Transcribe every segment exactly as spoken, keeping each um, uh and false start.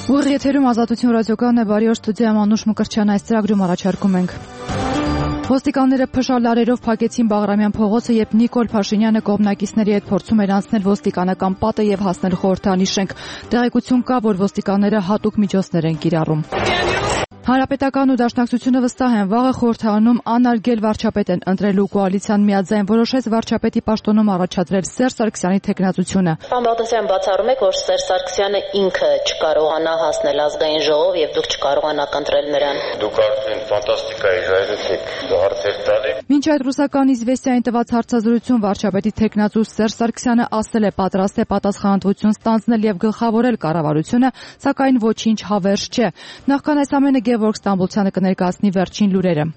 Ուղիղ եթերում Ազատություն ռադիոկայանն է, բարի օր, ստուդիայում Անուշ Մկրտչյան, այս ծրագրում առաջարկում ենք։ Ոստիկանները փշալարերով փակեցին Բաղրամյան փողոցը, երբ Նիկոլ Փաշինյանը կողմնակիցների հետ փորձում էր անցնել ոստիկանական պատը եւ հասնել խորհրդանի շենք։ Տեղեկություն կա, որ ոստիկանները հատուկ միջոցներ են կիրառում։ Հանրապետական ու Դաշնակցությունը վստահ են, վաղը խորհրդարանում անարգել վարչապետ են ընտրելու կոալիցիան միաձայն որոշեց վարչապետի պաշտոնում առաջադրել Սերժ Սարգսյանի թեկնածությունը։ Պարոն Բաղդասարյան, բացառում եք, որ Սերժ Սարգսյանը ինքը չկարողանա հասնել ազգային ժողով եւ դուք չկարողանաք ընտրել նրան։ Դուք արդեն ֆանտաստիկայի ժայռեցիք հարցեր տալի։ Մինչ այդ ռուսական Իզվեստիային տված հարցազրույցում վարչապետի թեկնածու Սերժ Սարգսյանը ասել է պատրաստ է պատասխանատվություն ստանձնել եւ գլխավորել կառավարությունը, սակայն ոչինչ հավերժ չէ։ Նախքան այս ամենը Գևորգ Ստամբոլցյանը կներկայացնի վերջին լուրերը։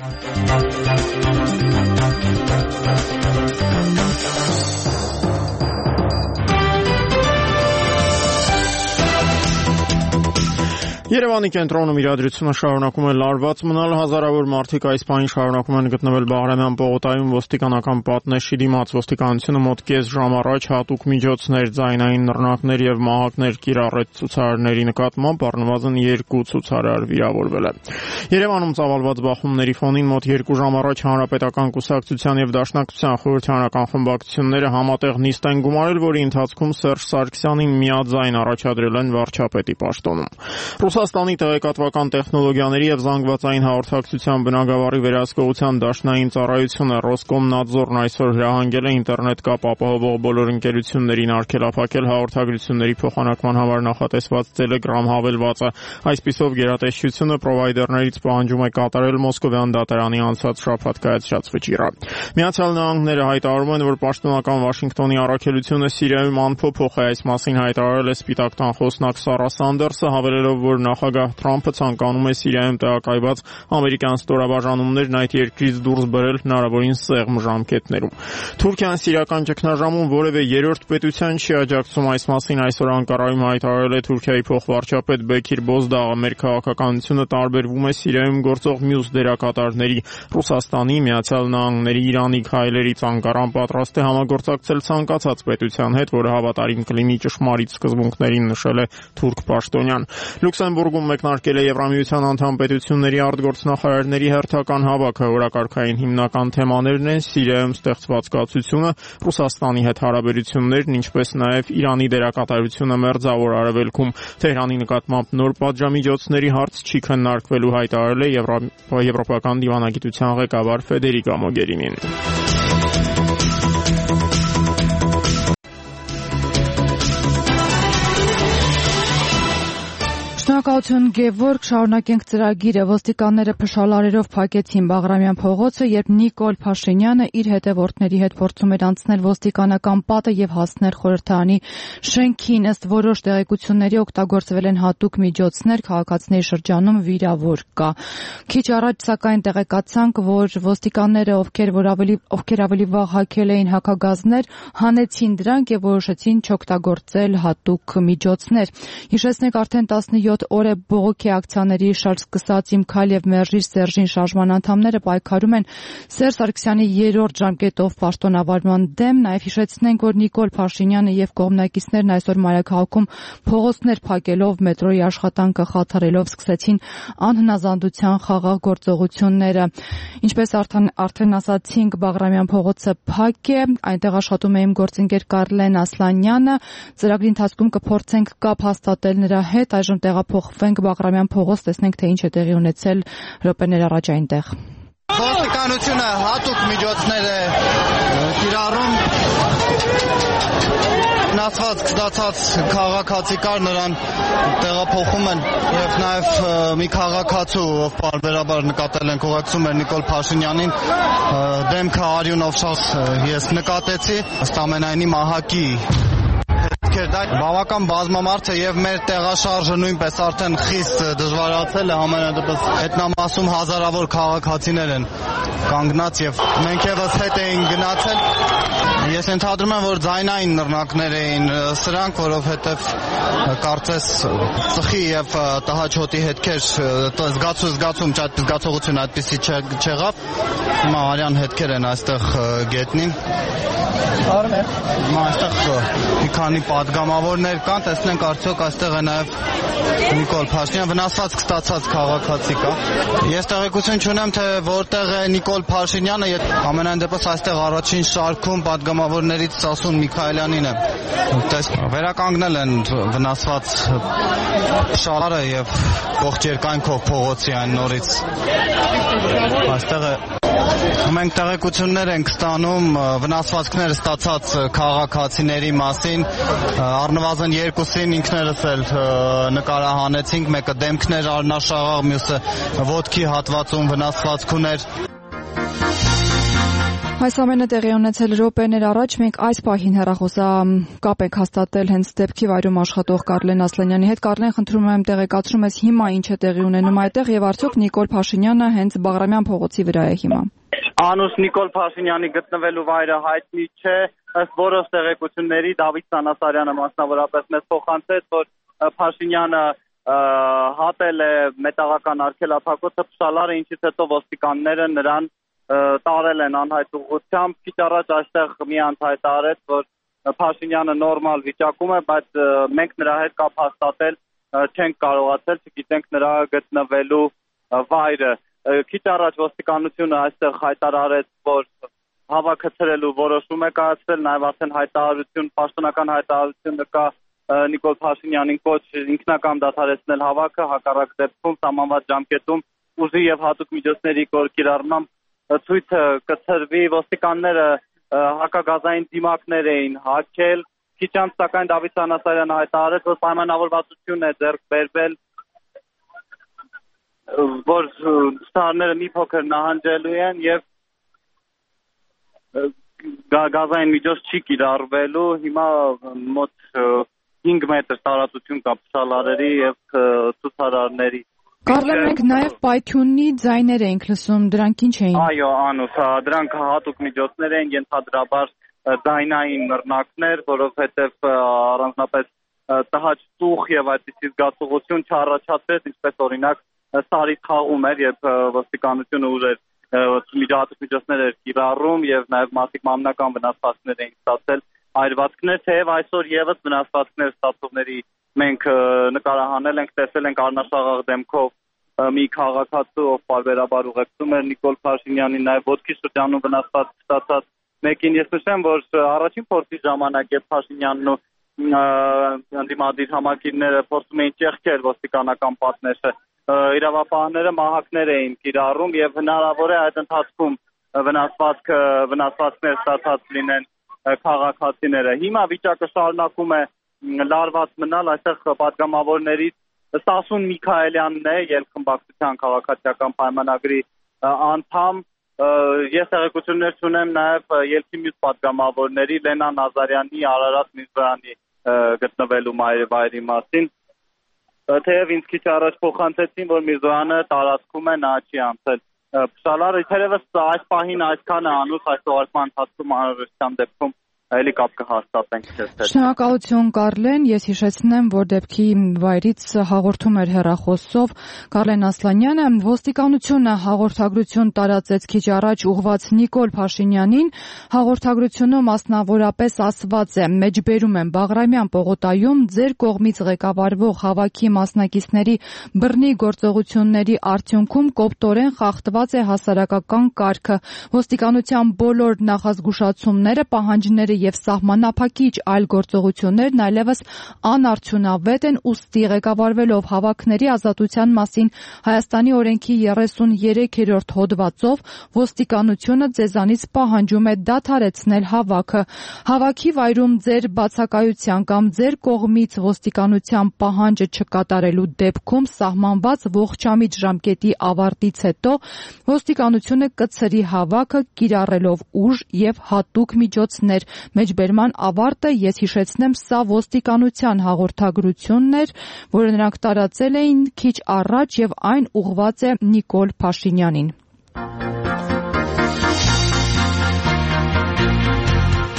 Երևանի կենտրոնում իրադրությունը շարունակում է լարված մնալ, հազարավոր մարդիկ այս պահին շարունակում են գտնվել Բաղրամյան պողոտայում ոստիկանական պատնեշի դիմաց։ Ոստիկանությունը մոտ կես ժամ առաջ հատուկ միջոցներ, ձայնային նռնակներ եւ մահակներ կիրառեց ցուցարարների նկատմամբ, առնվազն երկու ցուցարար վիրավորվել է։ Երևանում ծավալված բախումների ֆոնին մոտ երկու ժամ առաջ Հանրապետական կուսակցության եւ Դաշնակցության խորհրդարանական խմբակցությունները համատեղ նիստ են գումարել, որի ընթացքում Սերժ Սարգսյանին միաձայն առաջադրել են վարչապետի պաշտոնում։ Ռուսաստանի տեղեկատվական տեխնոլոգիաների եւ զանգվածային հաղորդակցության բնագավառի վերահսկողության դաշնային ծառայությունը Ռոսկոմնadzorն այսօր հրահանգել է ինտերնետ կապ ապահովող բոլոր ընկերություններին արգելափակել հաղորդագրությունների փոխանակման համար նախատեսված Telegram հավելվածը։ Այսպիսով գերատեսչությունը պրովայդերներից պահանջում է կատարել Մոսկովյան դատարանի անցած շաբաթ կայացրած վճիռը։ Միացյալ Նահանգները հայտարարում են, որ պաշտոնական Վաշինգտոնի առաքելությունը Սիրիայում անփոփոխ է, այս մասին հայտարարել է Սպիտակ տան խոսնակ Սարա Սանդերսը, հավելելով, որ նախագահ Թրամփը ցանկանում է Սիրիայում տեղակայված ամերիկյան ստորաբաժանումներն այդ երկրից դուրս բերել հնարավորին սեղմ ժամկետներում։ Թուրքիան սիրիական ճգնաժամում որևէ երրորդ պետության չի աջակցում, այս մասին այսօր Անկարայում հայտարարել է Թուրքիայի փոխվարչապետ Բեքիր Բոզդաղը։ Մեր քաղաքականությունը տարբերվում է Սիրիայում գործող մյուս դերակատարների, Ռուսաստանի, Միացյալ Նահանգների, Իրանի քայլերից։ Անկարան պատրաստ է համագործակցել ցանկացած պետության հետ, որը հավատարիմ կլինի ճշմարիտ սկզբունքներին, նշել է թուրք պաշտոնյան։ Լյուքսեմբուրգում մեկնարկել է Եվրամիության անդամ պետությունների արտգործնախարարների հերթական հավաքը, օրակարգային հիմնական թեմաներն են Սիրիայում ստեղծված կացությունը, Ռուսաստանի հետ հարաբերություններն, ինչպես նաև Իրանի դերակատարությունը Մերձավոր Արևելքում։ Թեհրանի նկատմամբ նոր պատժամիջոցների հարց չի քննարկվելու, հայտարարել է Եվրոպական դիվանագիտության ղեկավար Ֆեդերիկա Մոգերինին։ Շնորհակալություն Գևորգ, շարունակենք ծրագիրը։ Ոստիկանները փշալարերով փակեցին Բաղրամյան փողոցը, երբ Նիկոլ Փաշինյանը իր հետևորդների հետ փորձում էր անցնել ոստիկանական պատը եւ հասնել խորհրդարանի շենքին։ Ըստ որոշ տեղեկությունների օգտագործվել են հատուկ միջոցներ, քաղաքացիների շրջանում վիրավոր կա։ Քիչ առաջ սակայն տեղեկացանք, որ ոստիկանները, ովքեր որ ավելի ովքեր ավելի վաղ հագել էին հակագազներ, հանեցին դրանք եւ որոշեցին չօգտագործել հատուկ միջոցներ։ Հիշեցնենք, արդեն տասնյոթ օր է բողոքի ակցիաների շարք սկսած Իմ քայլ եւ մերժիր Սերժին շարժման անդամները պայքարում են Սերժ Սարգսյանի երրորդ ժամկետով պաշտոնավարման դեմ։ Նաեւ հիշեցնենք, որ Նիկոլ Փաշինյանը եւ կողմնակիցներն այսօր մայրաքաղաքում փողոցներ փակելով, մետրոյի աշխատանքը խաթարելով սկսեցին անհնազանդության խաղաղ գործողությունները։ Ինչպես արդեն արդեն ասացինք, Բաղրամյան փողոցը փակ է, այնտեղ աշխատում է իմ գործընկեր Կարլեն Ասլանյանը։ Ծրագրի ընթացքում կփորձենք կապ հաստատել նրա հետ, այժմ տեղափոխվենք Բաղրամյան փողոց, տեսնենք թե ինչ է տեղի ունեցել րոպեներ առաջ այնտեղ։ Ոստիկանությունը հատուկ միջոցներ է կիրառում, նացված գդացած քաղաքացի կար, նրան տեղափոխում են եւ նաեւ մի քաղաքացու, ով բարբերաբար նկատել են ուղեկցում էր Նիկոլ Փաշինյանին, դեմքը արյունով շաղ ես նկատեցի, ըստ ամենայնի մահակի Դա բավական բազմամարդ է եւ մեր տեղաշարժը նույնպես արդեն խիստ դժվարացել է, համենայնդեպս հետնամասում հազարավոր քաղաքացիներ են կանգնած եւ մենք եւս հետ էին գնացել։ Ես ենթադրում եմ, որ ձայնային նռնակներ էին սրանք, որովհետեւ կարծես ծխի եւ տհաճոտի հետքեր զգացու զգացում այդ զգացողությունը այդպեսի չեղավ։ Հիմա արյան հետքեր են այստեղ գետնին։ Արմեն։ Այստեղ մի քանի падգամավորներ կան, տեսնենք արդյոք այստեղ է նաև Նիկոլ Փաշինյան վնասված կստացած քաղաքացի կա։ Ես տեղեկություն չունեմ, թե որտեղ է Նիկոլ Փաշինյանը, ամենայն դեպս այստեղ առաջին շարքում падգամավորներից Սասուն Միքայելյանին է։ Վերականգնել են վնասված շարը եւ ողջ երկայնքով փողոցի այն նորից։ Այստեղ է մենք տեղեկություններ ենք ստանում վնասվածքներ ստացած քաղաքացիների մասին, առնվազն երկուսին ինքներս էլ նկարահանեցինք, մեկը դեմքներ արնաշաղաղ, մյուսը ոտքի հատվածում վնասվածք ուներ։ Այս ամենը տեղի ունեցել րոպեներ առաջ, մենք այս պահին հեռախոսակապ ենք հաստատել հենց դեպքի վայրում աշխատող Կարլեն Ասլանյանի հետ։ Կարլեն, խնդրում եմ տեղեկացնում ես հիմա ինչ է տեղի ունենում այդտեղ եւ արդյոք Նիկոլ Փաշինյանը հենց Բաղրամյան փողոցի վրա է հիմա։ Անուշ Նիկոլ Փաշինյանի գտնվելու վայրը հայտնի չէ, ըստ որոշ տեղեկությունների Դավիթ Սանասարյանը մասնավորապես մեզ փոխանցեց, որ Փաշինյանը հատել է մետաղական արգելափակոցը փշալարը, ինչից հետո ոստիկանները նրան տարել են անհայտ ուղղությամբ։ Քիչ առաջ այստեղ մի անհայտ արեց, որ Փաշինյանը նորմալ վիճակում է, բայց մենք նրա հետ կապ հաստատել չենք կարողացել, չգիտենք նրա գտնվելու վայրը։ Քիչ առաջ ոստիկանությունը այստեղ հայտարարեց, որ հավաքը ցրելու որոշում է կայացրել, նաև արդեն հայտարարություն, պաշտոնական հայտարարություն կա Նիկոլ Փաշինյանին կոչ ինքնակամ դադարեցնել հավաքը, հակառակ դեպքում սահմանված ժամկետում ուժի եւ հատուկ միջոցների կիրառմամբ ցույցը կցրվի։ Ոստիկանները հակագազային դիմակներ էին հագել։ Քիչ անց սակայն Դավիթ Սանասարյանը հայտարարեց, որ պայմանավորվածություն է ձեռք բերվել, որ ստարները մի փոքր նահանջելու են եւ գազային միջոց չի կիրառվելու։ Հիմա մոտ հինգ մետր տարածություն կա փշալարերի եւ ցուցարարների։ Կարլեն, մենք նաև պայթյունի ձայներ էինք լսում, դրանք ինչ էին։ Այո, Անուս, դրանք հատուկ միջոցներ են, ենթադրաբար ձայնային նռնակներ, որովհետև առանձնապես տհաճ ծուխ եւ այդպիսի զգացողություն չառաջացրեց, ինչպես օրինակ սարի խաղում էր, երբ ոստիկանությունը ուժեր միջոցառում միջոցներ էր կիրառում եւ նաև մարդիկ մամնական վնասվածքներ էին ստացել այրվածքներ, թեև այսօր եւս վնասվածքներ ստացողների մենք նկարահանել ենք, տեսել ենք առնաշաղաղ դեմքով մի քաղաքացու, ով պարբերաբար ուղեկցում էր Նիկոլ Փաշինյանին, նաև ոտքի շրջանում վնասված ստացած մեկին։ Ես նշեմ, որ առաջին փորձի ժամանակ երբ Փաշինյանն ու ընդդիմադիր համակիրները փորձում էին ճեղքել ոստիկանական պատնեշը, իրավապահները մահակներ էին կիրառում եւ հնարավոր է այդ ընթացքում վնասվածքը վնասվածքներ ստացած լինեն քաղաքացիները։ Հիմա վիճակը շարունակում է լարված մնալ, այստեղ պատգամավորներից Սասուն Միքայելյանն է, Ելքխմբակցության քաղաքացիական պայմանագրի անդամ։ Ես տեղեկություններ չունեմ նաև ելքի մյուս պատգամավորների Լենա Նազարյանի, Արարատ Միրզոյանի գտնվելու վայրի մասին։ Թեև ինձ քիչ առաջ փոխանցեցին, որ Միրզոյանը տարածքում է, նա չի անցել փշալարը, թերևս այս պահին այսքանը Անուս այս թողարկման ընթացքում անհրաժեշտության դեպքում Էլի կապ կհաստատենք ձեզ հետ։ Շնորհակալություն Կարլեն, ես հիշեցնեմ, որ դեպքի վայրից հաղորդում էր հեռախոսով Կարլեն Ասլանյանը։ Ոստիկանությունը հաղորդագրություն տարածեց քիչ առաջ ուղղված Նիկոլ Փաշինյանին։ Հաղորդագրությունում մասնավորապես ասված է. «Մեջբերում եմ Բաղրամյան պողոտայում ձեր կողմից ղեկավարվող հավաքի մասնակիցների բռնի գործողությունների արդյունքում կոպտորեն խախտված է հասարակական կարգը։ Ոստիկանության բոլոր նախազգուշացումները, պահանջները եւ սահմանափակիչ այլ գործողություններն այլևս անարդյունավետ են, ուստի ղեկավարվելով հավաքների ազատության մասին Հայաստանի օրենքի երեսուններեքերորդ հոդվածով ոստիկանությունը ձեզանից պահանջում է դադարեցնել հավաքը։ Հավաքի վայրում ձեր բացակայության կամ ձեր կողմից ոստիկանության պահանջը չկատարելու դեպքում սահմանված ողջամիտ ժամկետի ավարտից հետո ոստիկանությունը կցրի հավաքը կիրառելով ուժ եւ հատուկ միջոցներ»։ Մեջբերման ավարտը, ես հիշեցնեմ, սա ոստիկանության հաղորդագրությունն էր, որը նրանք տարածել էին քիչ առաջ եւ այն ուղղված է Նիկոլ Փաշինյանին։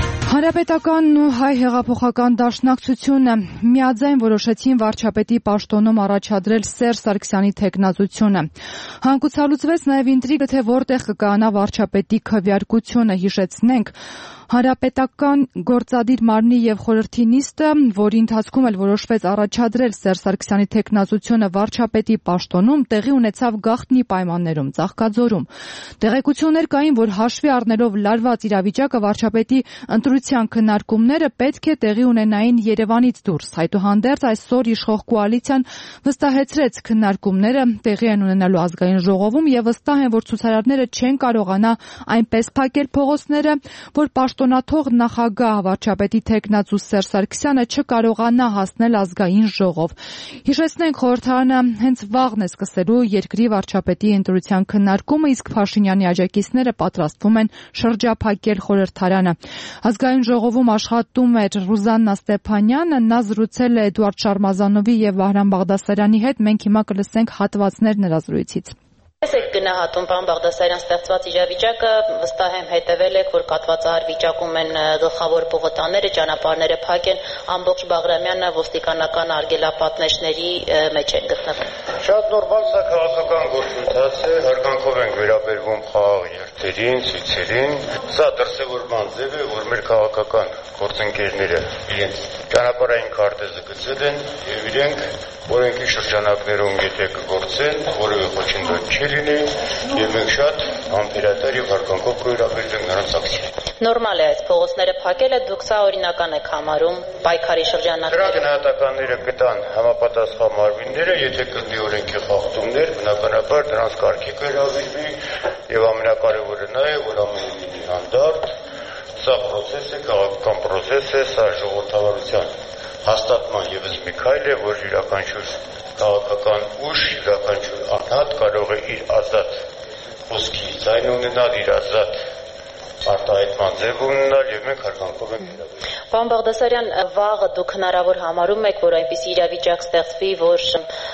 Հանրապետական ու հայ հեղափոխական դաշնակցությունը միաձայն որոշեցին վարչապետի պաշտոնում առաջադրել Սերժ Սարգսյանի թեկնածությունը։ Հանգուցալուծվեց նաև ինտրիգը, թե որտեղ կկայանա վարչապետի քվեարկությունը, հիշեցնենք։ Հանրապետական գործադիր մարմնի եւ խորհրդի նիստը, որի ընթացքում էլ որոշվեց առաջադրել Սերժ Սարգսյանի թեկնածությունը վարչապետի պաշտոնում, տեղի ունեցավ գաղտնի պայմաններում, Ծաղկաձորում։ Տեղեկություններ կային, որ հաշվի առնելով լարված իրավիճակը վարչապետի ընտրության քննարկումները պետք է տեղի ունենային Երևանից դուրս։ Այդուհանդերձ այսօր իշխող կոալիցիան վստահեցրեց քննարկումները տեղի են ունենալու ազգային ժողովում եւ վստահ են, որ ցուցարարները չեն կարողանա այնպես փակել փողոցները, որ պաշտոնաթող նախագահ վարչապետի թեկնածու Սերժ Սարգսյանը չկարողանա հասնել ազգային ժողով։ Հիշեցնենք, խորհրդարանը հենց վաղն է սկսելու երկրի վարչապետի ընտրության քննարկումը, իսկ Փաշինյանի աջակիցները պատրաստվում են շրջափակել խորհրդարանը։ Ազգային ժողովում աշխատում էր Ռուզաննա Ստեփանյանը, նա զրուցել է Էդուարդ Շարմազանովի եւ Վահրամ Բաղդասարյանի հետ։ Մենք հիմա կլսենք հատվածներ նրա զրույցից։ Ես եք գնահատում պարոն Բաղդասարյան ստեղծված իրավիճակը, վստահ եմ հետևել եք, որ կաթվածահար վիճակում են գլխավոր պողոտաները, ճանապարհները փակ են, ամբողջ Բաղրամյանը ոստիկանական արգելապատնեշների մեջ են գտնվում։ Շատ նորմալ սա քաղաքական գործընթաց է, հարգանքով ենք վերաբերվում խաղաղ երթերին, ցույցերին։ Սա դրսևորման ձև է, որ մեր քաղաքական գործընկերները իրենց ճանապարհային քարտեզը գծել են եւ իրենք օրենքի շրջանակներում եթե կգործեն, որևէ խոչընդոտ չի լինի եւ մենք շատ համբերատար եւ հարգանքով կվերաբերենք նրանց ակցիային։ Նորմալ է այս փողոցները փակելը, դուք սա օրինական եք համարում պայքարի շրջանակներում։ Դրա գնահատականները կտան համապատասխան մարմինները, եթե կլինի օրենքի խախտումներ, բնականաբար դրանց կարգի կհրավիրվի եւ ամենակարևորը նա է, որ ամեն ինչ հանդարտ, սա process է, քաղաքական process է, սա ժողովրդավարության հաստատման եւս մի քայլ է, որ յուրաքանչյուր քաղաքական ուժ, յուրաքանչյուր անհատ կարող է իր ազատ խոսքի ձայն ունենալ, իր ազատ արտահայտման ձև ունենալ եւ մենք հարգանքով ենք վերաբերվում։ Պարոն Բաղդասարյան, վաղը դուք հնարավոր համարում եք, որ այնպիսի իրավիճակ ստեղծվի, որ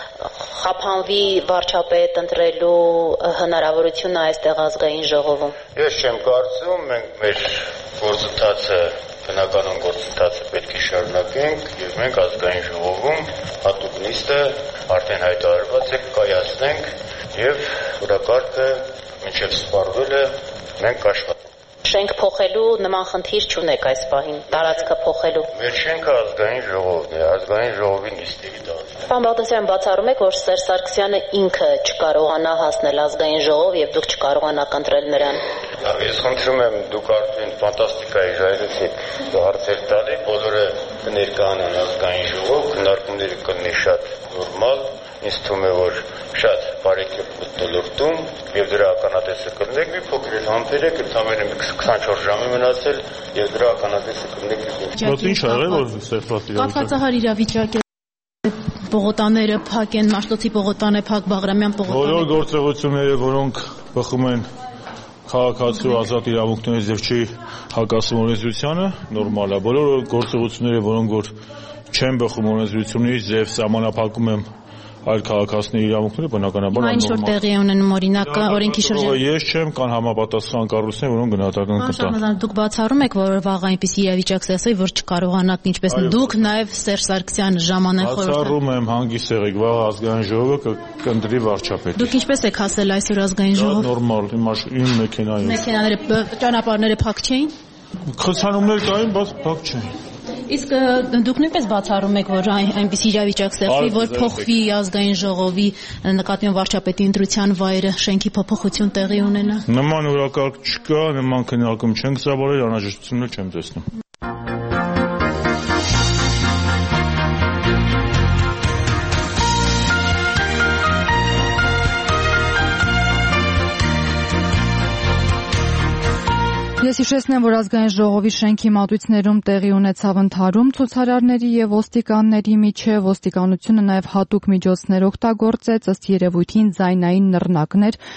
խափանվի վարչապետ ընտրելու հնարավորությունը այստեղ ազգային ժողովում։ Ես չեմ կարծում, մենք մեր գործընթացը բնականon գործընթացը պետք է շարունակենք եւ մենք ազգային ժողովում հատուկ նիստը արդեն հայտարարված է կայացնենք եւ օրակարգը մինչեւ սպառվելը մենք կաշխատենք։ Շենք փոխելու նման խնդիր չունեք այս պահին, տարածքը փոխելու։ Մեր շենքը ազգային ժողովն է, ազգային ժողովի նիստերի տակ։ Պարոն Բաղդասարյան, բացառում եք, որ Սերժ Սարգսյանը ինքը չկարողանա հասնել ազգային ժողով եւ դուք չկարողանաք ընտրել նրան։ Ես խնդրում եմ, դուք արդեն ֆանտաստիկայի ժայռեցիք հարցեր տալի, բոլորը կներկայանան ազգային ժողով, քննարկումները կլինի շատ նորմալ, ինձ թվում է, որ շատ բարեկետ մթնոլորտում եւ դրա ականատեսը կլինեք, մի փոքր էլ համբերեք, ընդամենը քսանչորս ժամ է մնացել եւ դրա ականատեսը կլինեք։ Ո՞նց ինչ ա եղել, որ ստեղծված իրավիճակը։ Կաթվածահար իրավիճակ է, պողոտաները փակ են, Մաշտոցի պողոտան է փակ, Բաղրամյան պողոտան։ Բոլոր գործողությունները, որոնք բխում են քաղաքացու ազատ իրավունքներից եւ չի հակասում օրենսդրությանը, նորմալ է։ Բոլոր գործողությունները, որոնք որ չեն բխում օրենսդրությունից եւ սահմանափակում են այլ քաղաքացիների իրավունքները, բնականաբար այն նորմալ։ Այն շուտ տեղի ունենում օրինակ օրենքի շրջանում։ Ես չեմ, կան համապատասխան կառույցներ, որոնք գնահատական կտան։ Դուք բացառում եք, որ վաղ այնպիսի իրավիճակ ստեղծվի, որ չկարողանաք ինչպես դուք նաեւ Սերժ Սարգսյանը ժամանակ խորհրդարան։ Բացառում եմ, հանգիստ եղեք, վաղ ազգային ժողովը կընտրի վարչապետ։ Դուք ինչպես եք հասել այսօր ազգային ժողով։ Նորմալ, իմ մեքենայով։ Մեքենաները, ճանապարհները փակ չէին։ Խցանումներ կային, բայց փակ չէին։ Իսկ դուք նույնպես բացառում եք, որ այնպիսի իրավիճակ ստեղծվի, որ փոխվի ազգային ժողովի նկատմամբ վարչապետի ընտրության վայրը, շենքի փոփոխություն տեղի ունենա։ Նման օրակարգ չկա, նման քննարկում չենք ծավալել, անհրաժեշտություն չեմ տեսնում։ Ես հիշեցնեմ, որ ազգային ժողովի շենքի մատույցներում տեղի ունեցավ ընդհարում ցուցարարների եւ ոստիկանների միջեւ, ոստիկանությունը նաեւ հատուկ միջոցներ օգտագործեց, ըստ երևույթին ձայնային նռնակներ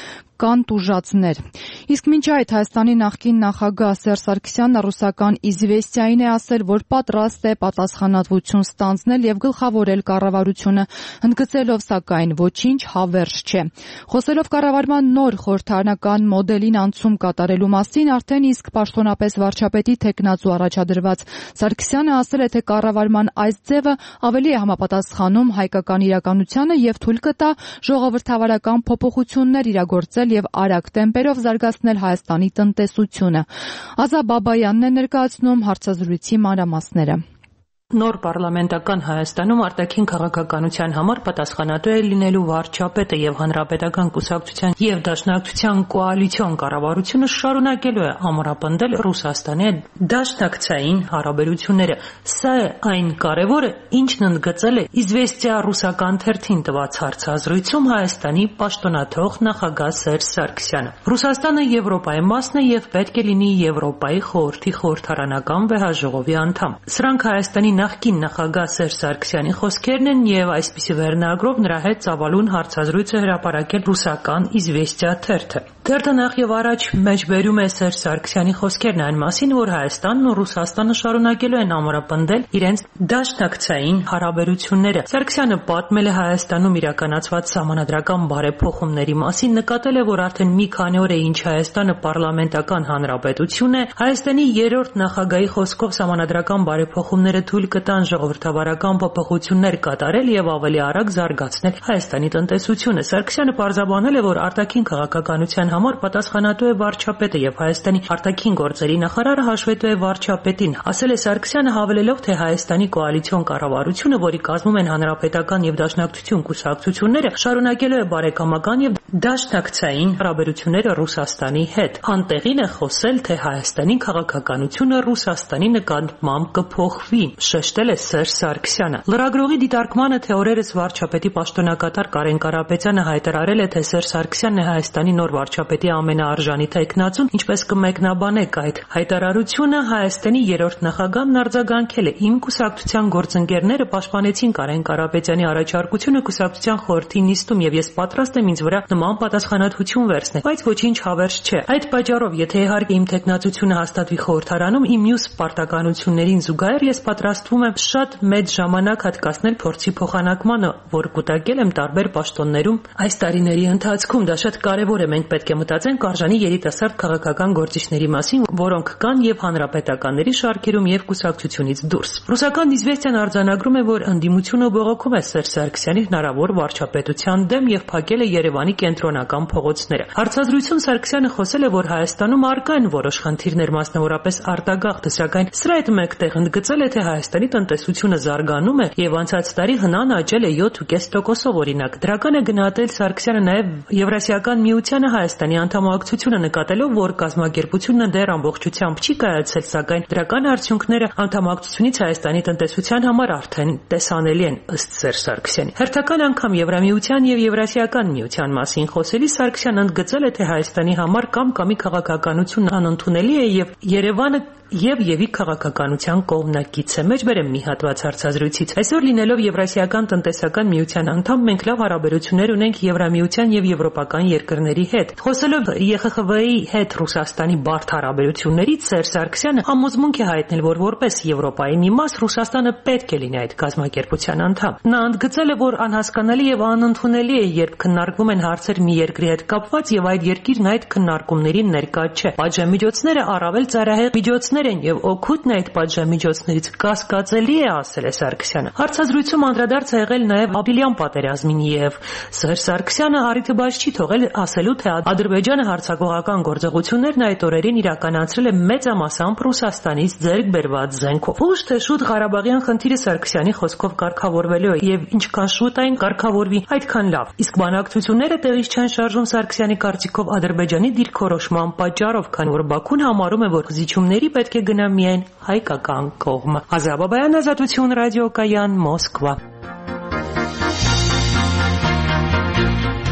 կան տուժածներ։ Իսկ մինչ այդ Հայաստանի նախկին նախագահ Սերժ Սարգսյանը ռուսական «Իզվեստիային» է ասել, որ պատրաստ է պատասխանատվություն ստանձնել եւ գլխավորել կառավարությունը, ընդգծելով սակայն ոչինչ հավերժ չէ։ Խոսելով կառավարման նոր խորհրդարանական մոդելին անցում կատարելու մասին, արդեն իսկ պաշտոնապես վարչապետի թեկնածու առաջադրված Սարգսյանը ասել է, թե կառավարման այս ձևը ավելի է համապատասխանում հայկական իրականությանը եւ թույլ կտա ժողովրդավարական փոփոխություններ իրագործել եւ արագ տեմպերով զարգացնել Հայաստանի տնտեսությունը։ Ազա Բաբայանն է ներկայացնում հարցազրույցի մանրամասները։ Նոր պարլամենտական Հայաստանում արտաքին քաղաքականության համար պատասխանատու է լինելու վարչապետը եւ հանրապետական կուսակցության եւ դաշնակցության կոալիցիոն կառավարությունը շարունակելու է ամրապնդել Ռուսաստանի դաշնակցային հարաբերությունները։ Սա է այն կարևորը, ինչն ընդգծել է «Իզվեստիա» ռուսական թերթին տված հարցազրույցում Հայաստանի պաշտոնաթող նախագահ Սերժ Սարգսյանը։ Ռուսաստանը Եվրոպայի մասն է եւ պետք է լինի Եվրոպայի խորհրդի խորհրդարանական վեհաժողովի անդամ։ Սրանք Հայաստանի նախկին նախագահ Սերժ Սարգսյանի խոսքերն են եւ այսպիսի վերնագրով նրա հետ ծավալուն հարցազրույցը հրապարակել ռուսական «Իզվեստիա» թերթը։ Թերթը նախ եւ առաջ մեջբերում է Սերժ Սարգսյանի խոսքերն այն մասին, որ Հայաստանն ու Ռուսաստանը շարունակելու են ամրապնդել իրենց դաշնակցային հարաբերությունները։ Սարգսյանը պատմել է Հայաստանում իրականացված սահմանադրական բարեփոխումների մասին, նկատել է, որ արդեն մի քանի օր է ինչ Հայաստանը պարլամենտական հանրապետություն է, Հայաստանի երրորդ նախագահի խոսքով սահմանադրական բարեփոխումները թույլ կտան ժողովրդավարական փոփոխություններ կատարել եւ ավելի արագ զարգացնել Հայաստանի տնտեսությունը։ Սարգսյանը պարզաբանել է, որ արտաքին քաղաքականության համար պատասխանատու է վարչապետը եւ Հայաստանի արտաքին գործերի նախարարը հաշվետու է վարչապետին։ Ասել է Սարգսյանը, հավելելով, թե Հայաստանի կոալիցիոն կառավարությունը, որի կազմում են հանրապետական եւ դաշնակցություն կուսակցությունները, շարունակելու է բարեկամական եւ դաշնակցային հարաբերությունները Ռուսաստանի հետ։ Անտեղին է խոսել, թե Հայաստանի քաղաքականությունը Ռուսաստանի նկատմամբ կփոխվի, շեշտել է Սերժ Սարգսյանը։ Լրագրողի դիտարկմանը, թե օրերս վարչապետի պաշտոնակատար Կարեն Կարապետյանը հայտարարել է, թե Սերժ Սարգսյանն է Հայաստանի նոր վարչապետի ամենաարժանի թեկնածուն, ինչպես կմեկնաբանեք այդ հայտարարությունը, Հայաստանի երրորդ նախագահն արձագանքել է. «Իմ կուսակցության գործընկերները պաշտպանեցին Կարեն Կարապետյանի առաջարկությունը կուսակցության խորհրդի նիստում եւ ես պատրաստ եմ ինձ վրա նման պատասխանատվություն վերցնել, բայց ոչինչ հավերժ չէ։ Այդ պատճառով, եթե իհարկե իմ թեկնածությունը հաստատվի խորհրդարանում, իմ մյուս պարտականություններին զուգահեռ ես պատրաստվում եմ շատ մեծ ժամանակ հատկացնել փորձի փոխանակմանը, որ կուտակել եմ տարբեր պաշտոններում այս տարիների ընթացքում։ Դա շատ կարևոր է, մենք պետք է մտածենք արժանի երիտասարդ քաղաքական գործիչների մասին, որոնք կան եւ հանրապետականների շարքերում եւ կուսակցությունից դուրս»։ Ռուսական «Իզվեստիան» արձանագրում է, որ ընդդիմությունը բողոքում է Սերժ Սարգսյանի հնարավոր վարչապետության դեմ եւ փակել է Երևանի կենտրոնական փողոցները։ Հարցազրույցում Սարգսյանը խոսել է, որ Հայաստանում առկա են որոշ խնդիրներ, մասնավորապես արտագաղթը, սակայն սրա հետ մեկտեղ ընդգծել է, թե Հայաստանի տնտեսությունը զարգանում է եւ անցած տարի հնան աճել է յոթ կόμμα պենս տոկոսով օրինակ։ Դրական է գնահատել Սարգսյանը նաեւ Եվրասիական միությանը Հայաստանի անդամակցությունը, նկատելով, որ կազմակերպությունը դեռ ամբողջությամբ չի կայացել, սակայն դրական արդյունքները անդամակցությունից Հայաստանի տնտեսության համար արդեն տեսանելի են, ըստ Սերժ Սարգսյանի։ Հերթական անգամ Եվրամիության եւ Եվրասիական միության մասին խոսելիս Սարգսյանը ընդգծել է, թե Հայաստանի համար կամ-կամի քաղաքականությունն անընդունելի է եւ Երևանը եւ եւի քաղաքականության կողմնակից է։ Մեջբերեմ մի հատված հարցազրույցից։ Այսօր լինելով Եվրասիական տնտեսական միության անդամ, մենք լավ հարաբերություններ ունենք Եվրամիության եւ եվրոպական երկրների հետ։ Խոսելով Է Խ Խ V-ի հետ Ռուսաստանի բարդ հարաբերություններից, Սերժ Սարգսյանը համոզմունք է հայտնել, որ որպես Եվրոպայի մի մաս Ռուսաստանը պետք է լինի այդ կազմակերպության անդամ։ Նա ընդգծել է, որ անհասկանալի եւ անընդունելի է, երբ քննարկվում են հարցեր մի երկրի հետ կապված եւ այդ երկիրն այդ քննարկումներին ներկա չէ։ Պատժամիջոցները առավել ծայրահեղ միջոցներ են եւ օգուտն այդ պատժամիջոցներից կասկածելի է, ասել է Սարգսյանը։ Հարցազրույցում անդրադարձ է եղել նաեւ Ապրիլյան պատերազմին եւ Սերժ Սարգսյանը առիթը բաց չի թողել ասելու, թե Ադրբեջանը հարձակողական գործողություններն այդ օրերին իրականացրել է մեծամասամբ Ռուսաստանից ձեռք բերված զենքով։ Ուշ թե շուտ Ղարաբաղյան խնդիրը Սարգսյանի խոսքով կարգավորվելու է եւ ինչքան շուտ այն կարգավորվի, այդքան լավ։ Իսկ բանակցությունները տեղից չեն շարժում Սարգսյանի կարծիքով Ադրբեջանի դիրքորոշման պատճառով, քանի որ Բաքուն համարում է, որ զիջումների պետք է գնա միայն հայկական կողմը։ Ազա Բաբայան, Ազատություն ռադիոկայան, Մոսկվա։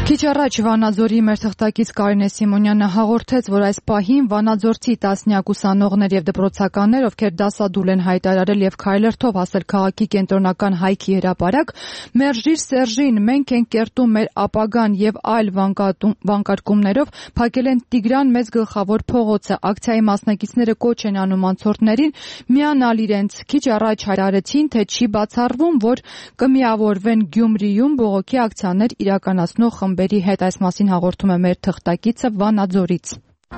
Քիչ առաջ Վանաձորի մեր թղթակից Կարինե Սիմոնյանը հաղորդեց, որ այս պահին Վանաձորցի տասնյակ ուսանողներ եւ դպրոցականներ, ովքեր դասադուլ են հայտարարել եւ քայլերթով հասել քաղաքի կենտրոնական հայքի հրապարակ, մերժիր Սերժին, մենք ենք կերտում մեր ապագան եւ այլ վանկարկումներով փակել են Տիգրան մեծ գլխավոր փողոցը։ Ակցիայի մասնակիցները կոչ են անում անցորդներին միանալ իրենց։ Քիչ առաջ հայտարարեցին, թե չի բացառվում, որ կմիավորվեն Գյումրիում բողոքի ակցիաներ իրականացնող խմբերի հետ։ Այս մասին հաղորդում է մեր թղթակիցը Վանաձորից։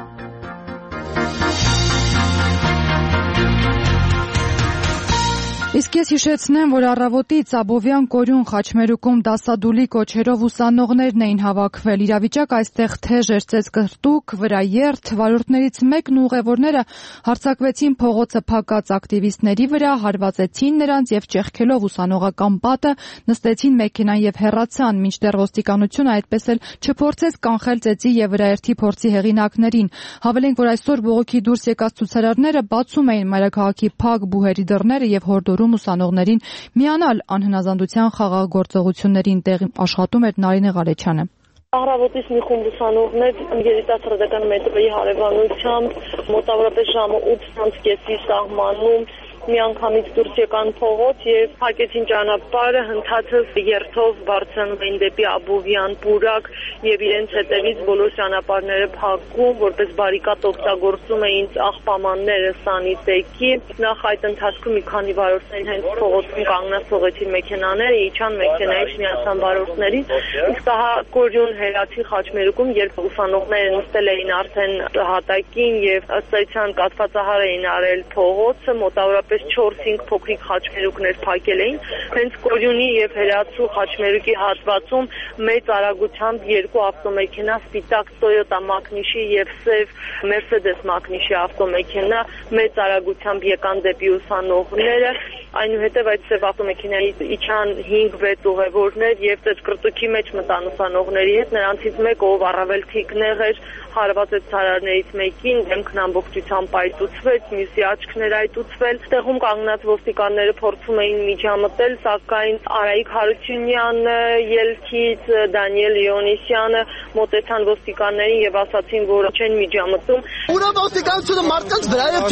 Իսկ ես հիշեցնեմ, որ առավոտից Աբովյան Կորյուն խաչմերուկում դասադուլի կոչերով ուսանողներն էին հավաքվել։ Իրավիճակ այստեղ թեժ էր, ծեծկրտուկ, վրաերթ, վարորդներից մեկն ու ուղևորները հարձակվեցին փողոցը փակած ակտիվիստների վրա, հարվածեցին նրանց եւ ճեղքելով ուսանողական պատը նստեցին մեքենան եւ հեռացան, մինչդեռ ոստիկանությունը այդպես էլ չփորձեց կանխել ծեծի եւ վրաերթի փորձի հեղինակներին։ Հավելենք, որ այսօր բողոքի դուրս եկած ցուցարարները բացում էին մայրաքաղաքի փակ բուհերի դռները եւ հորդորում ուսանողներին միանալ անհնազանդության խաղաղ գործողություններին, տեղի աշխատում էր Նարինե Ղարեչյանը։ Առավոտից մի խումբ ուսանողներ երիտասարդական մետրոյի հարևանությամբ մոտավորապես ժամը ութ կեսի սահմանում միանգամից դուրս եկան փողոց եւ փակեցին ճանապարհը, հնդածս երթով բարձրանում էին դեպի Աբովյան պուրակ եւ իրենց հետևից բոլոր ճանապարհները փակում, որպես բարիկադ օգտագործում էին աղբամանները սանիտեկի։ Նախ այդ ընթացքում մի քանի վարորդներ հենց փողոցում կանգնած թողեցին մեքենաները, իջան մեքենայից միացան վարորդներին, իսկ ահա Կորյուն Հերաթի խաչմերուկում, երբ ուսանողները նստել էին արդեն հատակին եւ ըստ էության կաթվածահար էին արել փողոցը, մոտավորապես չորս-հինգ փոքրիկ խաչմերուկներ փակել էին։ Հենց Կորյունի եւ Հերաթու խաչմերուկի հատվածում մեծ արագությամբ երկու ավտոմեքենա, սպիտակ Toyota Magnishi եւ սև Mercedes Magnishi ավտոմեքենա մեծ արագությամբ եկան դեպի ուսանողները։ Այնուհետև այդ սև ավտոմեքենայից իջան հինգ-վեց ուղևորներ եւ ծեծկրտուքի մեջ մտան ուսանողների հետ։ Նրանցից մեկը, ով առավել թիկնեղ էր, հարվածեց ցարարներից մեկին, դեմքն ամբողջությամբ այտուցվեց, մյուսի աչքները այտուցվել։ Տեղում կանգնած ոստիկանները փորձում էին միջամտել, սակայն Արայիկ Հարությունյանը, ելքից Դանիել Լեոնիսյանը մոտեցան ոստիկաններին եւ ասացին, որ չեն միջամտում։ Ուրա ոստիկանությունը մարդկանց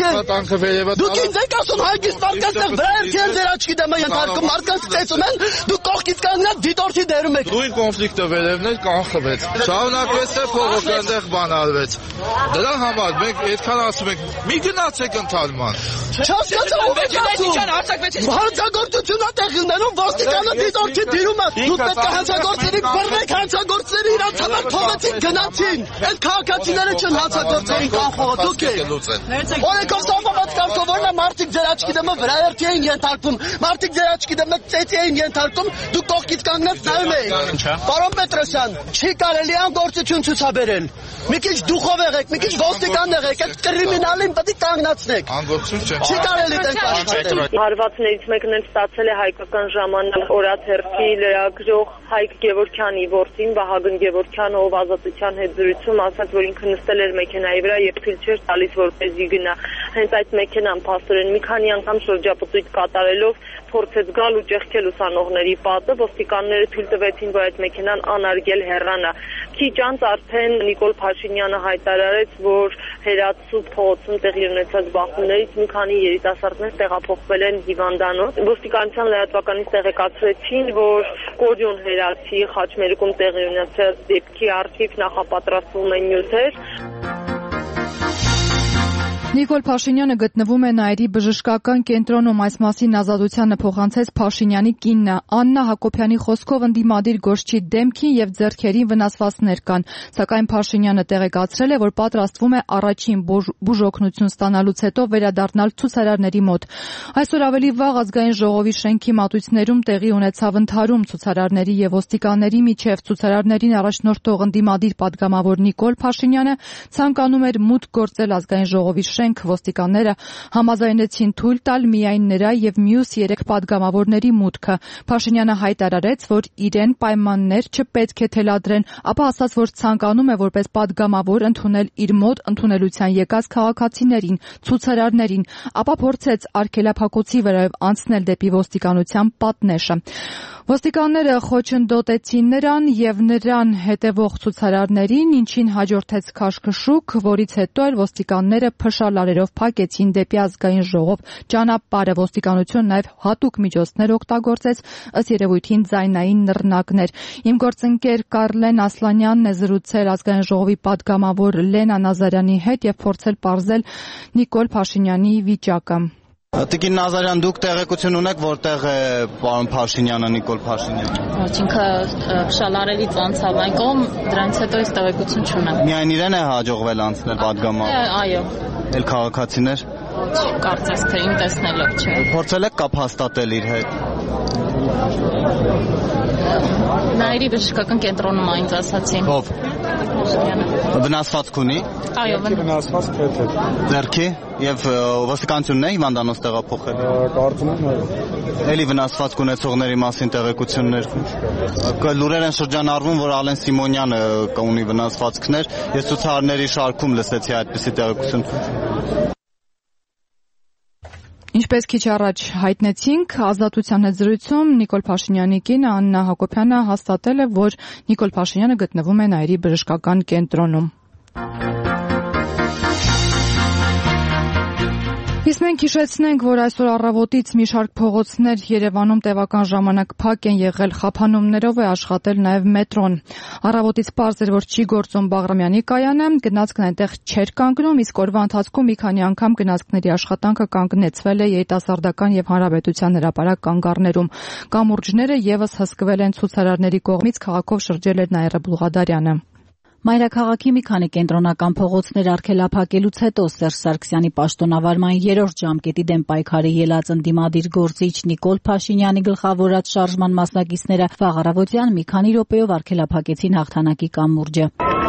վրա Դուք ինձ եք ասում հագիստ մարդկանց վրա Քեն ձեր աչքի դեմը ենթարկում մարդկանց ծեծում են, դու կողքից կանգնած դիտորդի դերում եք։ Նույն կոնֆլիկտը վերևներ կանխվեց։ Շարունակվեց թե փողոքը այնտեղ բանալվեց։ Դրա համար մենք այդքան ասում ենք՝ մի գնացեք ընթալման։ Չհասկացա ով է ասում։ Հանցագործությունն է տեղի ունենում, ոստիկանը դիտորդի դիրում է։ Դուք պետք է հանցագործների բռնեք, հանցագործների իրանց համար թողեցին գնացին։ Այդ քաղաքացիները չեն հանցագործային կանխողը, դուք եք։ Օրենքով սահմանված կարգավորն է մարդիկ ձեր աչքի դեմը վրաերթի էին ենթարկում, մարդիկ ձեր աչքի դեմը ծեծի էին ենթարկում, դուք կողքից կանգնած նայում եք։ Պարոն Պետրոսյան, չի կարելի անգործություն ցուցաբերել։ Մի քիչ դուխով եղեք, մի քիչ ոստիկան եղեք, այդ կրիմինալին պետք է կանգնացնեք։ Անգործություն չէ։ Չի կարելի դենք աշխատել։ Հարվածներից մեկն էլ ստացել է հայկական ժամանակ օրաթերթի լրագրող Հայկ Գևորգյանի որդին, Վահագն Գևորգյանը, ով Ազատության հետ զրույցում ասաց, որ ինքը նստել էր մեքենայի վրա եւ թույլ չէր տալիս, որպեսզի գնա։ Հենց այդ մեքենան փաստորեն մի քանի անգամ շրջապտույտ կատարելով փորձեց գալ ու ճեղքել ուսանողների պատը, ոստիկանները թույլ տվեցին, որ այդ մեքենան անարգել հեռանա։ Քիչ անց արդեն Նիկոլ Փաշինյանը հայտարարեց, որ Հերաթու փողոցում տեղի ունեցած բախումներից մի քանի երիտասարդներ տեղափոխվել են հիվանդանոց։ Ոստիկանության լրատվականից տեղեկացրեցին, որ Կորյուն Հերաթի խաչմերուկում տեղի ունեցած դեպքի առթիվ նախապատրաստվում են նյութեր։ Նիկոլ Փաշինյանը գտնվում է Նաիրի բժշկական կենտրոնում, այս մասին Ազատությանը փոխանցեց Փաշինյանի կինը։ Աննա Հակոբյանի խոսքով ընդդիմադիր գործչի դեմքին եւ ձեռքերին վնասվածքներ կան, սակայն Փաշինյանը տեղեկացրել է, որ պատրաստվում է առաջին բուժօգնություն ստանալուց հետո վերադառնալ ցուցարարների մոտ։ Այսօր ավելի վաղ ազգային ժողովի շենքի մատույցներում տեղի ունեցավ ընդհարում ցուցարարների եւ ոստիկանների միջև։ Ցուցարարներին առաջնորդող ընդդիմադիր падգամավոր Նիկոլ Փաշինյանը ցանկանում էր մուտք գործել ազգային ժողովի Ոստիկանները համաձայնեցին թույլ տալ միայն նրա եւ մյուս երեք падգամավորների մուտքը։ Փաշինյանը հայտարարեց, որ իրեն պայմաններ չպետք է թելադրեն, ապա ասաց, որ ցանկանում է որպես падգամավոր ընդունել իր մոտ ընդունելության եկած քաղաքացիներին, ցուցարարներին, ապա փորձեց արգելափակոցի վրայով անցնել դեպի ոստիկանության պատնեշը։ Ոստիկանները խոչընդոտեցին նրան եւ նրան հետևող ցուցարարներին, ինչին հաջորդեց քաշքշուկ, որից հետո էլ ոստիկանները փշալարերով փակեցին դեպի ազգային ժողով ճանապարհը։ Ոստիկանությունը նաեւ հատուկ միջոցներ օգտագործեց, ըստ երևույթին ձայնային նռնակներ։ Իմ գործընկեր Կարլեն Ասլանյանն է զրուցել ազգային ժողովի պատգամավոր Լենա Նազարյանի հետ եւ փորձել պարզել Նիկոլ Փաշինյանի վիճակը։ Տիկին Նազարյան, դուք տեղեկություն ունեք, որտեղ է պարոն Փաշինյանը, Նիկոլ Փաշինյանը։ Ինքը փշալարելից անցավ այն կողմ, դրանից հետո ես տեղեկություն չունեմ։ Միայն իրեն է հաջողվել անցնել պատգամավոր։ Այո։ Էլ քաղաքացիներ։ Ոչ, կարծես թե իմ տեսնելով չէ։ Փորձել եք կապ հաստատել իր հետ։ Նայիրի բժշկական կենտրոնում այնց ասացին։ Ով։ Վնասվածք ունի։ Այո, վնասված պետ է։ Ձեռքի եւ ոստիկանությունն է հիվանդանոց տեղափոխել։ Կարծում եմ այո։ Էլի վնասվածք ունեցողների մասին տեղեկություններ։ Լուրեր են շրջանառվում, որ Ալեն Սիմոնյանը ունի վնասվածքներ։ Ես ցուցարարների շարքում լսեցի այդպիսի տեղեկություն։ Ինչպես քիչ առաջ հայտնեցինք, ազատության հետ զրույցում Նիկոլ Փաշինյանի կինը Աննա Հակոբյանը հաստատել է, որ Նիկոլ Փաշինյանը գտնվում է Նայիրի բժշկական կենտրոնում։ Իսկ մենք հիշեցնենք, որ այսօր առավոտից մի շարք փողոցներ Երևանում տևական ժամանակ փակ են եղել, խափանումներով է աշխատել նաև մետրոն։ Առավոտից պարզ էր, որ չի գործում Բաղրամյանի կայանը, գնացքն այնտեղ չէր կանգնում, իսկ օրվա ընթացքում մի քանի անգամ գնացքների աշխատանքը կանգնեցվել է երիտասարդական եւ հանրապետության հրապարակ կանգառներում։ Կամուրջները եւս հսկվել են ցուցարարների կողմից, քաղաքով շրջել էր Նաիրա Բուլղադարյանը։ Մայրաքաղաքի մի քանի կենտրոնական փողոցներ արգելափակելուց հետո Սերժ Սարգսյանի պաշտոնավարման երրորդ ժամկետի դեմ պայքարի ելած ընդդիմադիր գործիչ Նիկոլ Փաշինյանի գլխավորած շարժման մասնակիցները վաղ առավոտյան մի քանի րոպեով արգելափակեցին հաղթանակի կամուրջը։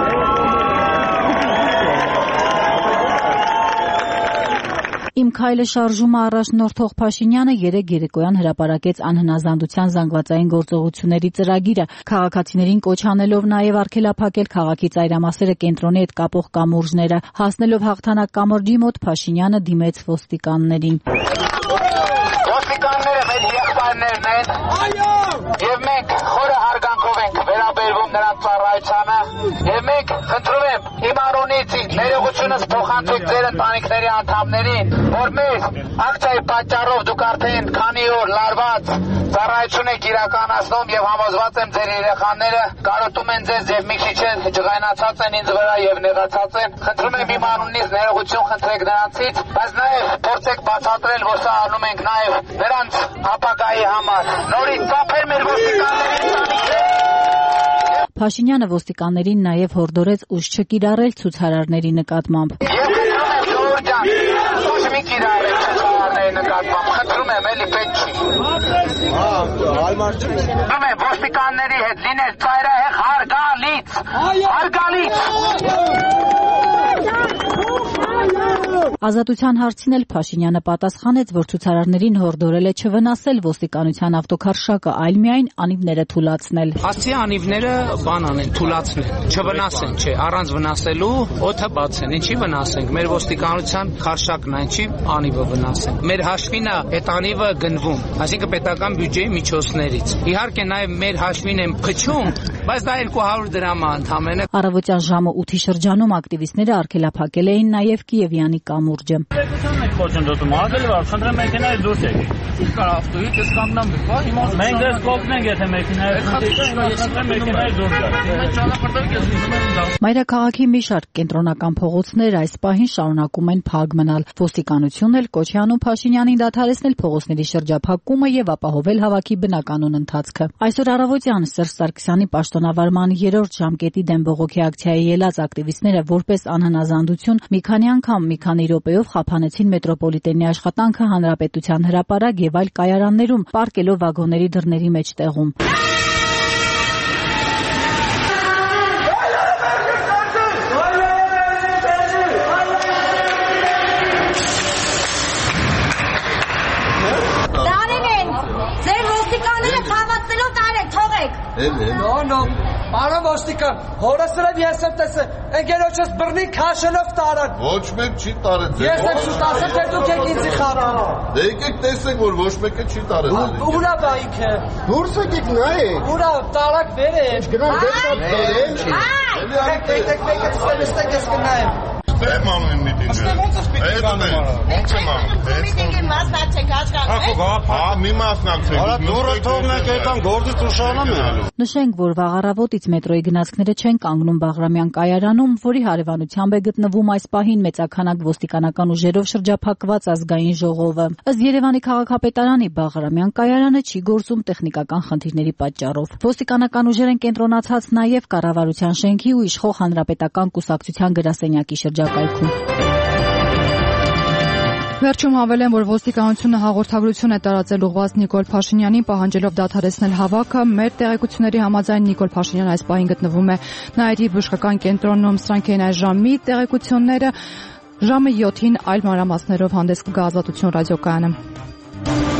Իմ քայլը շարժումը առաջնորդող Փաշինյանը երեկ երեկոյան հրապարակեց անհնազանդության զանգվածային գործողությունների ծրագիրը, քաղաքացիներին կոչ անելով նաև արգելափակել քաղաքի ծայրամասերը կենտրոնի հետ կապող կամուրջները։ Հասնելով հաղթանակ կամրջի մոտ Փաշինյանը դիմեց ոստիկաններին։ Ոստիկանները մեր եղբայրներն են։ Այո։ Եվ մենք խորը հարգանքով ենք վերաբերվում նրանց ծառայությանը, եւ մենք խնդրում եմ իմ անունից ներողությունս փոխանցեք ձեր ընտանիքների անդամներին, որ մեր ակցիայի պատճառով դուք արդեն քանի օր լարված ծառայություն եք իրականացնում եւ համոզված եմ ձեր երեխաները կարոտում են ձեզ եւ մի քիչ ջղայնացած են ինձ վրա եւ նեղացած են։ Խնդրում եմ իմ անունից ներողություն խնդրեք նրանցից, բայց նաեւ փորձեք բացատրել, որ սա անում ենք նաեւ նրանց ապագայի համար։ Նորից ծափեր մեր ոստիկանների ընտանիքները։ Փաշինյանը ոստիկաններին նաև հորդորեց ուժ չկիրառել ցուցարարների նկատմամբ։ Եվ խնդրում եմ ժողովուրդ ջան, ուժ մի կիրառեք ցուցարարների նկատմամբ, խնդրում եմ, էլի պետք չի։ Խնդրում եմ ոստիկանների հետ լինել ծայրահեղ հարգալից, հարգալից։ Ազատության հարցին էլ Փաշինյանը պատասխանեց, որ ցուցարարներին հորդորել է չվնասել ոստիկանության ավտոքարշակը, այլ միայն անիվները թուլացնել։ Ասի անիվները բան անեն, թուլացնեն, չվնասեն, չէ, առանց վնասելու օդը բացեն, ինչի վնասենք, մեր ոստիկանության քարշակն այն չի, անիվը վնասեն։ Մեր հաշվին է այդ անիվը գնվում, այսինքն պետական բյուջեի միջոցներից։ Իհարկե նաև մեր հաշվին են փչում, բայց դա երկու հարյուր դրամ է ընդամենը։ Առավոտյան ժամը ութի շրջանում ակտիվիստները արգելափակել էին նաև Կիևյանի կամուրջը։ Խոչընդոտում արգել վար, խնդրեմ մեքենայից դուրս եկեք։ Կար ավտոյից ես կանգնամ դեպա, հիմա մենք դες կողմենք, եթե մեքենայից խնդրեմ մեքենայից դուրս գա։ Մայրաքաղաքի մի շարք կենտրոնական փողոցներ այս պահին շարունակում են փակ մնալ։ Ոստիկանությունն էլ կոչ է անում Փաշինյանին դադարեցնել փողոցների շրջափակումը եւ ապահովել հավաքի բնականոն ընթացքը։ Այսօր առավոտյան Սերժ Սարգսյանի պաշտոնավարման երրորդ ժամկետի դեմ բողոքի ակցիայի ելած ակտիվիստները որպես անհնազանդություն մի քանի անգամ մի քանի րոպեով խափանեցին մետրոպոլիտենի աշխատանքը Հանրապետության հրապարակ եւ այլ կայարաններում, պառկելով վագոնների դռների մեջտեղում։ Տարին են, ձեր ոստիկանները խաղացնելով տարեք, թողեք։ Էլի։ No, no։ Պարոն ոստիկան, հորս վրա ես եմ տեսել, ընկերոջս բռնի քաշելով տարան։ Ոչ մեկ չի տարել։ Ես եմ շուտ ասել, թե դուք եք ինձի խառնում։ Դե եկեք տեսեք, որ ոչ մեկը չի տարել։ Ուրա բա ինքը։ Դուրս եկեք նայեք։ Ուրա տարակ վերև։ Գնամ դեպքա դերեմ։ Էլի եք եք եք եք ստեղ ես կնայեմ։ Ստեմ անում միտինգը։ Այդ ոնց եմ անում։ Միտինգի մասնակցեք հասկանու։ Հա, մի մասնակցեք։ Արա դուրը թողնեք այդան գործից ուշանամ է։ Նշենք, որ վաղառավոտից մետրոյի գնացքները չեն կանգնում Բաղրամյան կայարանում, որի հարևանությամբ է գտնվում այս պահին մեծաքանակ ոստիկանական ուժերով շրջափակված ազգային ժողովը։ Ըստ Երևանի քաղաքապետարանի Բաղրամյան կայարանը չի գործում տեխնիկական խնդիրների պատճառով։ Ոստիկանական ուժեր են կենտրոնացած նաև կառավարության շենքի ու իշխող հանրապետական կուսակցության գրասենյակի շրջակայքում։ Վերջում հավելեն, որ ոստիկանությունը հաղորդագրություն է տարածել ուղղված Նիկոլ Փաշինյանին, պահանջելով դադարեցնել հավաքը։ Մեր տեղեկությունների համաձայն Նիկոլ Փաշինյանը այս պահին գտնվում է Նաիրի բժշկական կենտրոնում։ Սրանք էին այս ժամի տեղեկությունները։ Ժամը յոթին այլ մանրամասներով հանդես կգա Ազատություն ռադիոկայանը։